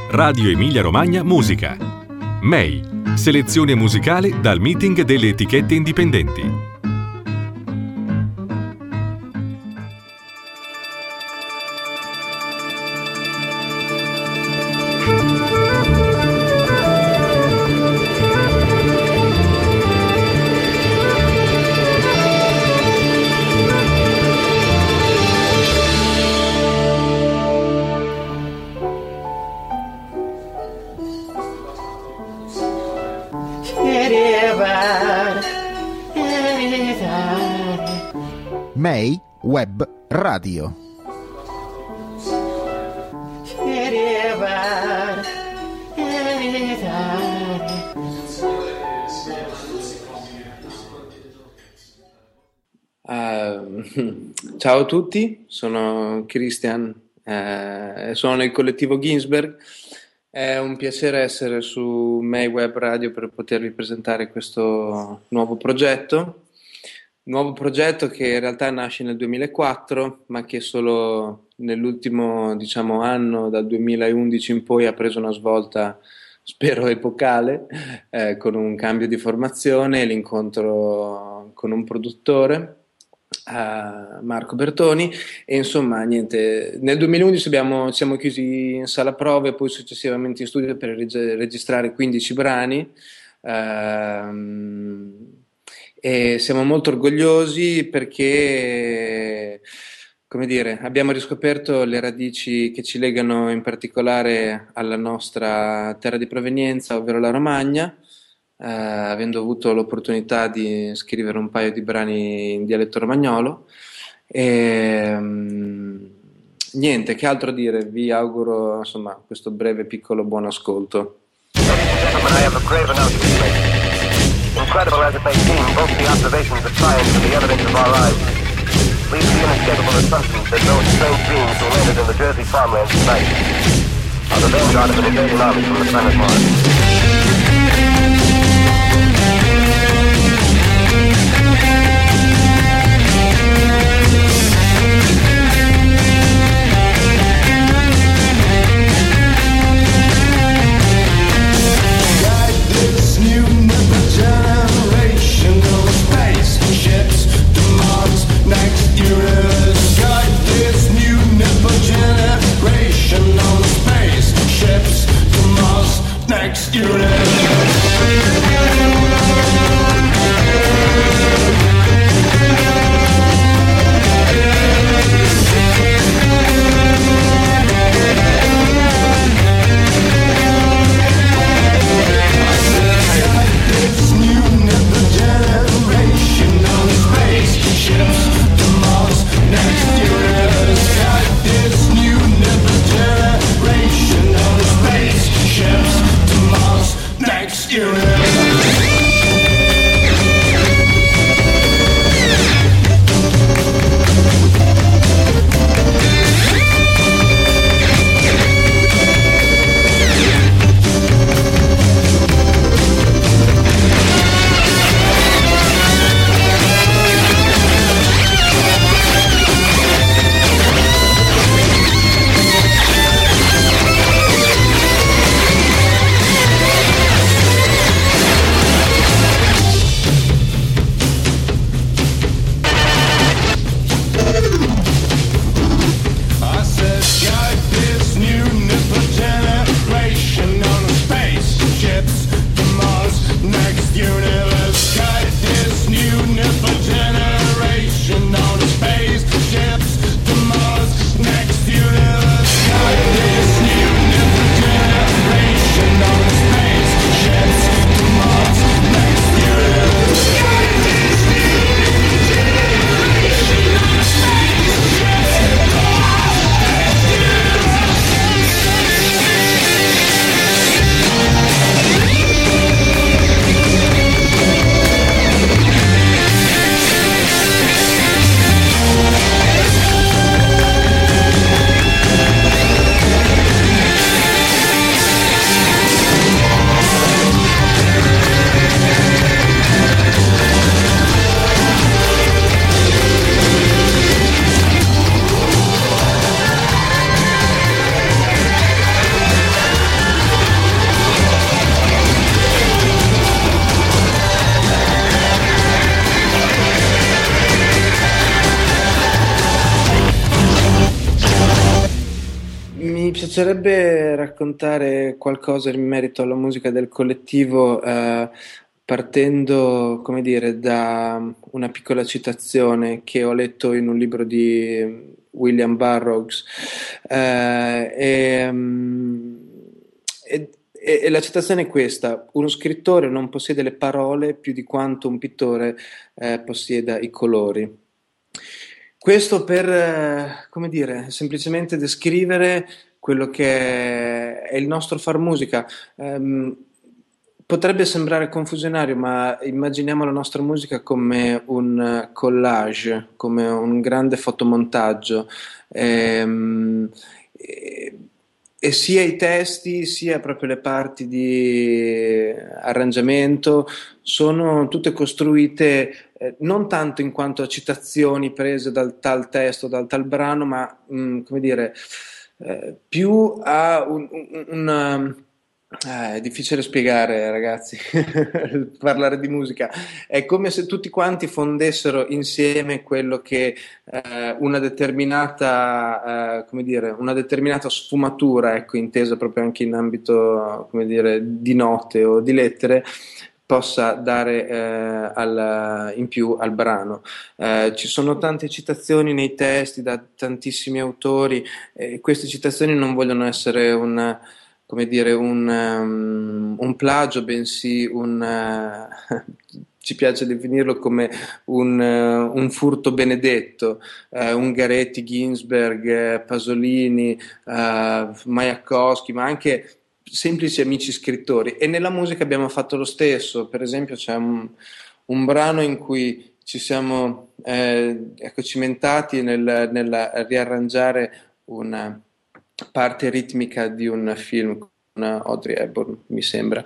Radio Emilia Romagna Musica. MEI, selezione musicale dal meeting delle etichette indipendenti. MEI Web Radio. Ciao a tutti, sono Christian, sono nel collettivo Ginsberg. È un piacere essere su MEI Web Radio per potervi presentare questo nuovo progetto che in realtà nasce nel 2004, ma che solo nell'ultimo, anno, dal 2011 in poi, ha preso una svolta, spero epocale, con un cambio di formazione e l'incontro con un produttore, Marco Bertoni, e insomma niente, nel 2011 siamo chiusi in sala prove e poi successivamente in studio per registrare 15 brani, e siamo molto orgogliosi perché, come dire, abbiamo riscoperto le radici che ci legano in particolare alla nostra terra di provenienza, ovvero la Romagna, avendo avuto l'opportunità di scrivere un paio di brani in dialetto romagnolo. E niente, che altro dire, vi auguro insomma questo breve piccolo buon ascolto. Incredible as it may seem, both the observations of science and the evidence of our eyes lead to the inescapable assumption that those strange beings who landed in the Jersey farmlands tonight are the vanguard of an invading army from the planet Mars. Next unit. Mi piacerebbe raccontare qualcosa in merito alla musica del collettivo, partendo, come dire, da una piccola citazione che ho letto in un libro di William Burroughs. E la citazione è questa: uno scrittore non possiede le parole più di quanto un pittore possieda i colori. Questo per, come dire, semplicemente descrivere quello che è il nostro far musica. Potrebbe sembrare confusionario, ma immaginiamo la nostra musica come un collage, come un grande fotomontaggio. E sia i testi sia proprio le parti di arrangiamento sono tutte costruite non tanto in quanto a citazioni prese dal tal testo, dal tal brano, ma come dire, più a è difficile spiegare, ragazzi, parlare di musica. È come se tutti quanti fondessero insieme quello che una determinata, come dire, una determinata sfumatura, ecco, intesa proprio anche in ambito, come dire, di note o di lettere, possa dare in più al brano. Ci sono tante citazioni nei testi da tantissimi autori, e queste citazioni non vogliono essere come dire, un plagio, bensì ci piace definirlo come un furto benedetto. Ungaretti, Ginsberg, Pasolini, Majakovsky, ma anche semplici amici scrittori. E nella musica abbiamo fatto lo stesso. Per esempio c'è un brano in cui ci siamo cimentati nel riarrangiare una parte ritmica di un film con Audrey Hepburn, mi sembra.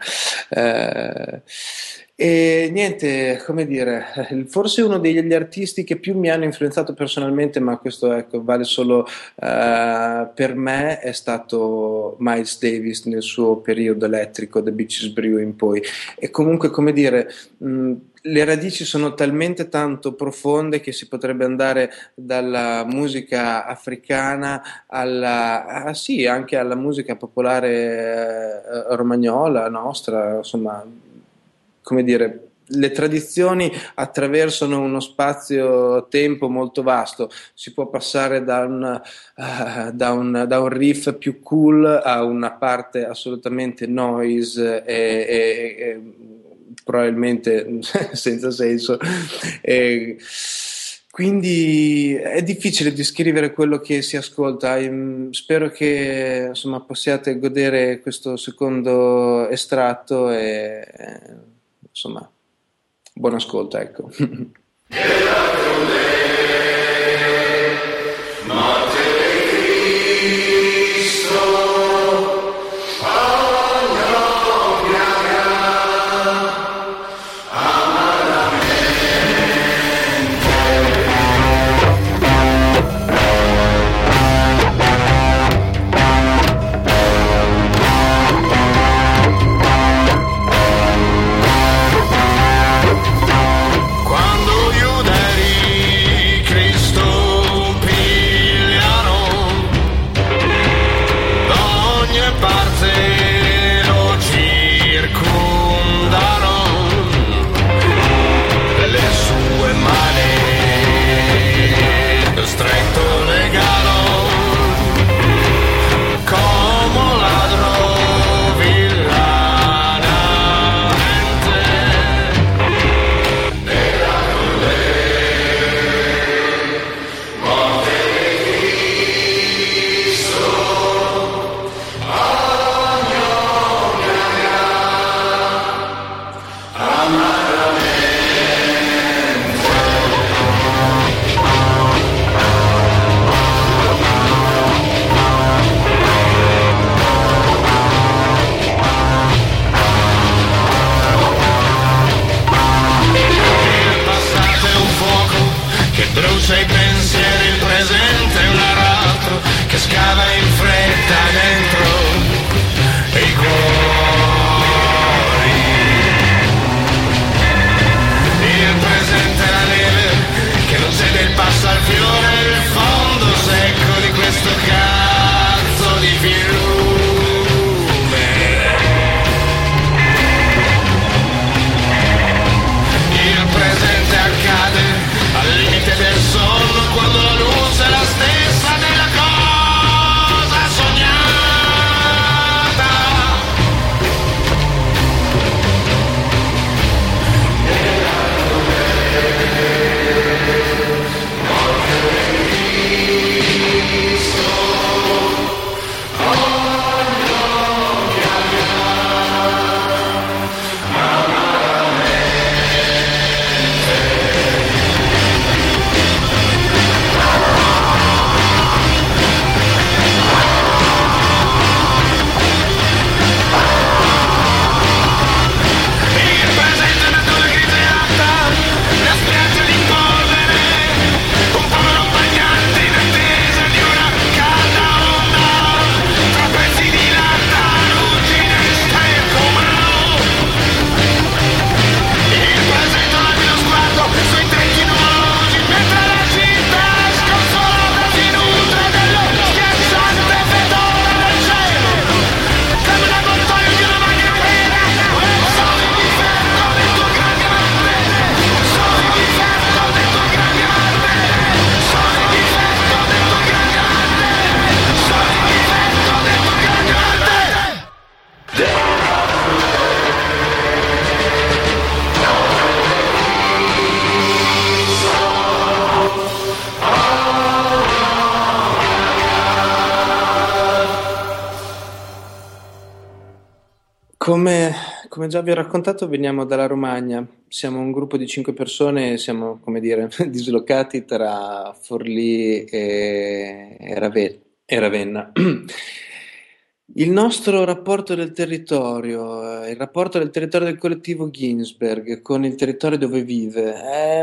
E niente, come dire, forse uno degli artisti che più mi hanno influenzato personalmente, ma questo, ecco, vale solo per me, è stato Miles Davis nel suo periodo elettrico, The Beaches Brew in poi. E comunque, come dire, le radici sono talmente tanto profonde che si potrebbe andare dalla musica africana sì, anche alla musica popolare romagnola, nostra, insomma, come dire, le tradizioni attraversano uno spazio-tempo molto vasto. Si può passare da un riff più cool a una parte assolutamente noise e probabilmente senza senso. Quindi è difficile descrivere quello che si ascolta. Spero che, insomma, possiate godere questo secondo estratto e insomma, buon ascolto, ecco. Come già vi ho raccontato, veniamo dalla Romagna. Siamo un gruppo di 5 persone, siamo, come dire, dislocati tra Forlì e Ravenna. Il nostro rapporto del territorio, il rapporto del territorio del collettivo Ginsberg con il territorio dove vive,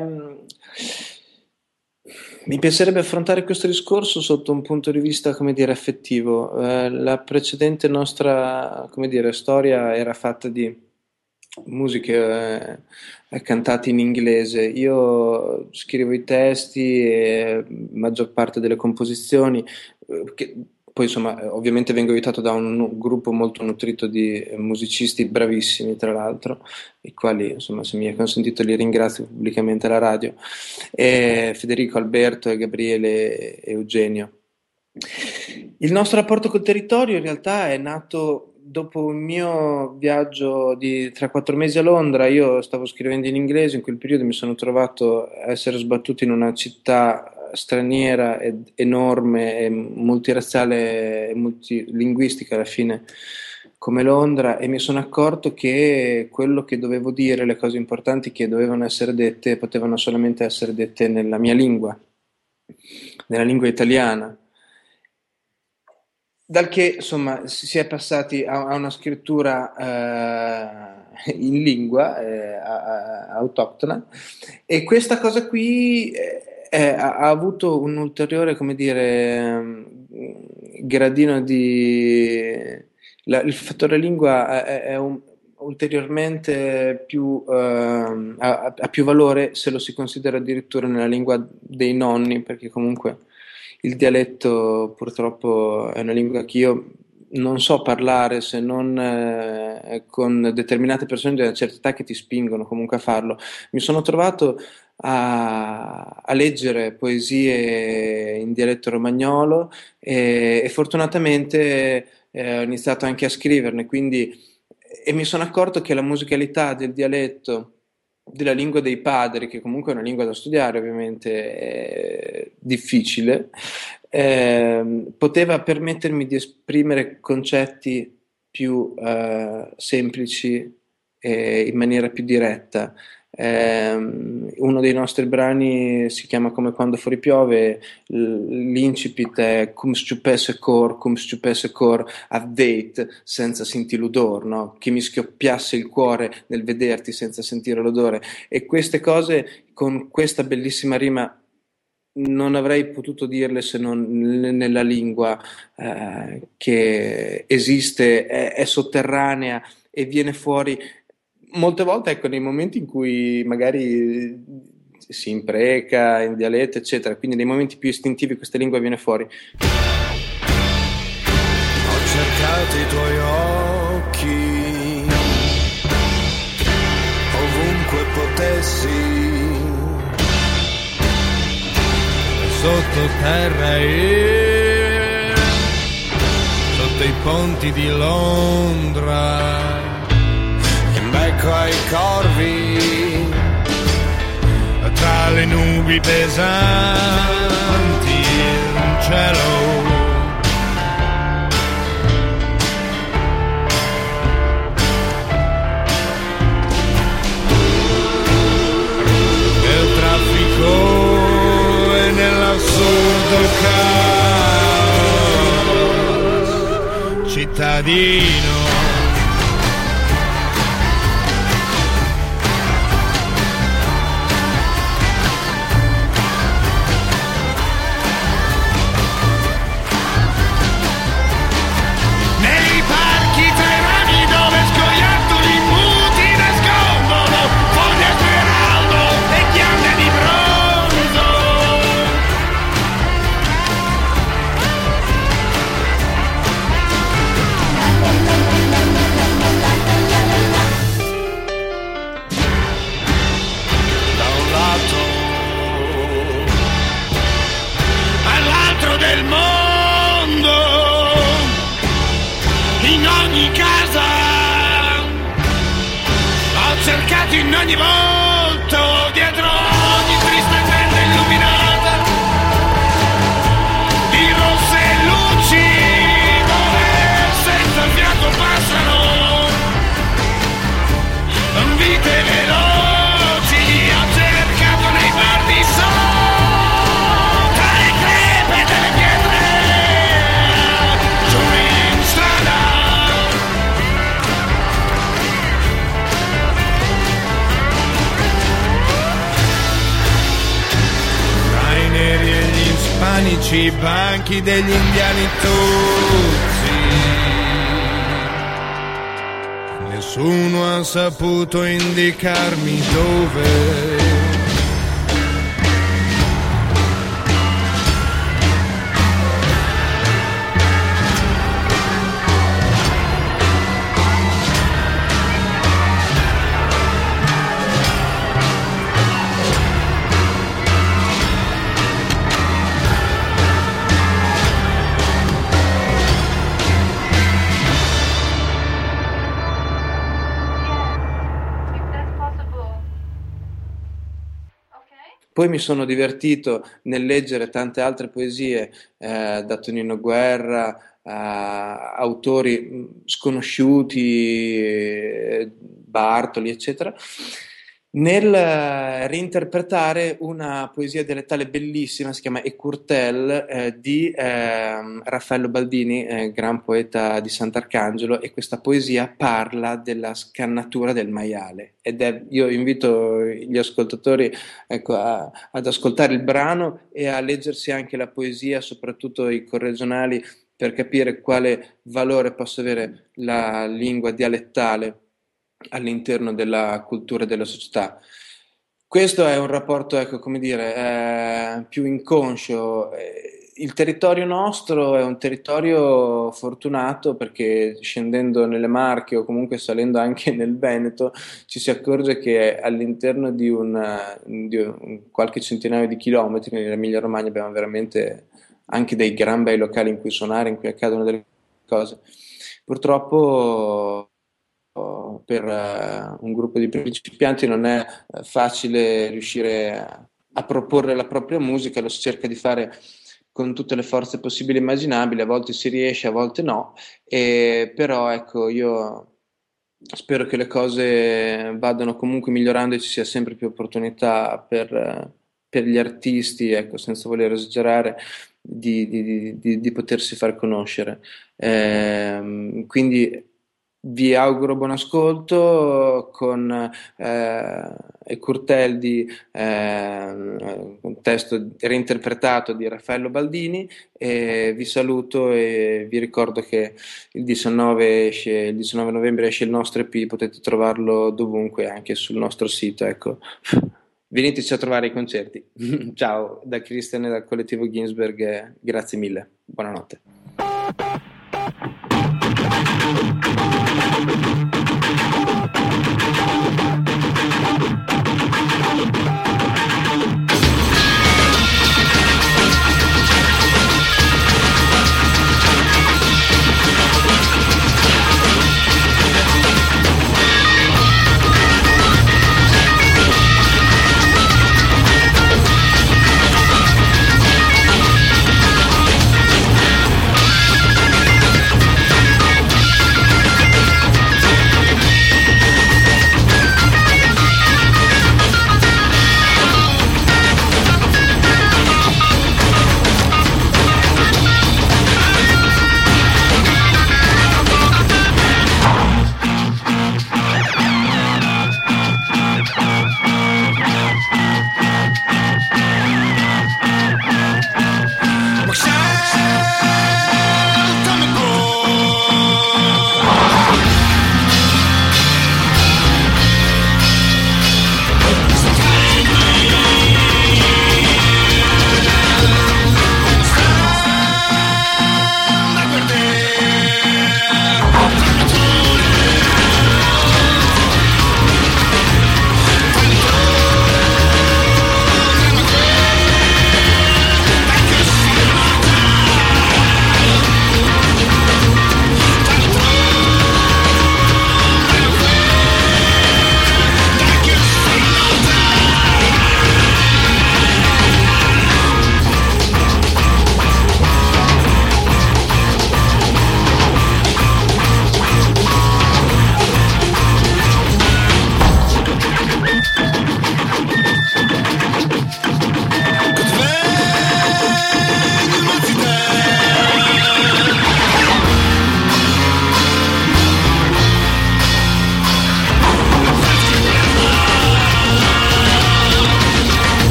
mi piacerebbe affrontare questo discorso sotto un punto di vista, come dire, affettivo. La precedente nostra, come dire, storia era fatta di musiche cantate in inglese. Io scrivo i testi e maggior parte delle composizioni, poi insomma ovviamente vengo aiutato da un gruppo molto nutrito di musicisti bravissimi, tra l'altro, i quali insomma, se mi è consentito, li ringrazio pubblicamente alla radio, e Federico, Alberto e Gabriele e Eugenio. Il nostro rapporto col territorio in realtà è nato dopo un mio viaggio di 3-4 mesi a Londra. Io stavo scrivendo in inglese, in quel periodo mi sono trovato a essere sbattuto in una città straniera ed enorme e multirazziale e multilinguistica alla fine come Londra, e mi sono accorto che quello che dovevo dire, le cose importanti che dovevano essere dette, potevano solamente essere dette nella mia lingua, nella lingua italiana. Dal che insomma si è passati a una scrittura in lingua autoctona, e questa cosa qui ha avuto un ulteriore, come dire, gradino di... il fattore lingua è ulteriormente più, ha più valore se lo si considera addirittura nella lingua dei nonni, perché comunque il dialetto purtroppo è una lingua che io non so parlare, se non con determinate persone di una certa età che ti spingono comunque a farlo. Mi sono trovato a leggere poesie in dialetto romagnolo e fortunatamente ho iniziato anche a scriverne, e mi sono accorto che la musicalità del dialetto, della lingua dei padri, che comunque è una lingua da studiare, ovviamente è difficile, poteva permettermi di esprimere concetti più semplici e in maniera più diretta. Uno dei nostri brani si chiama Come quando fuori piove, l'incipit è cum stupesse cor a date senza sentire l'odore, no? Che mi schioppiasse il cuore nel vederti senza sentire l'odore. E queste cose, con questa bellissima rima, non avrei potuto dirle se non nella lingua che esiste, è sotterranea e viene fuori molte volte, ecco, nei momenti in cui magari si impreca in dialetto, eccetera, quindi nei momenti più istintivi questa lingua viene fuori. Ho cercato i tuoi occhi ovunque potessi, sottoterra e sotto i ponti di Londra, in becco ai corvi, tra le nubi pesanti in cielo. Nel traffico e nell'assurdo caos cittadino. In ogni volto, dietro ogni triste tenda illuminata di rosse luci, dove senza fiato passano sui banchi degli indiani tuzzi. Nessuno ha saputo indicarmi dove. Poi mi sono divertito nel leggere tante altre poesie, da Tonino Guerra a autori sconosciuti, Bartoli, eccetera, nel reinterpretare una poesia dialettale bellissima, si chiama E Curtel, di Raffaello Baldini, gran poeta di Sant'Arcangelo, e questa poesia parla della scannatura del maiale. Io invito gli ascoltatori, ecco, ad ascoltare il brano e a leggersi anche la poesia, soprattutto i corregionali, per capire quale valore possa avere la lingua dialettale all'interno della cultura e della società. Questo è un rapporto, ecco, come dire, più inconscio. Il territorio nostro è un territorio fortunato, perché scendendo nelle Marche o comunque salendo anche nel Veneto ci si accorge che all'interno di un qualche centinaio di chilometri nell'Emilia Romagna abbiamo veramente anche dei gran bei locali in cui suonare, in cui accadono delle cose. Purtroppo per un gruppo di principianti non è facile riuscire a proporre la propria musica, lo si cerca di fare con tutte le forze possibili e immaginabili, a volte si riesce, a volte no, però ecco, io spero che le cose vadano comunque migliorando e ci sia sempre più opportunità per gli artisti, ecco, senza voler esagerare, di potersi far conoscere. Quindi vi auguro buon ascolto con E Curtel, un testo reinterpretato di Raffaello Baldini, e vi saluto e vi ricordo che il 19 novembre esce il nostro EP, potete trovarlo dovunque, anche sul nostro sito, ecco. Veniteci a trovare ai concerti. Ciao, da Christian e dal collettivo Ginsberg, grazie mille, buonanotte.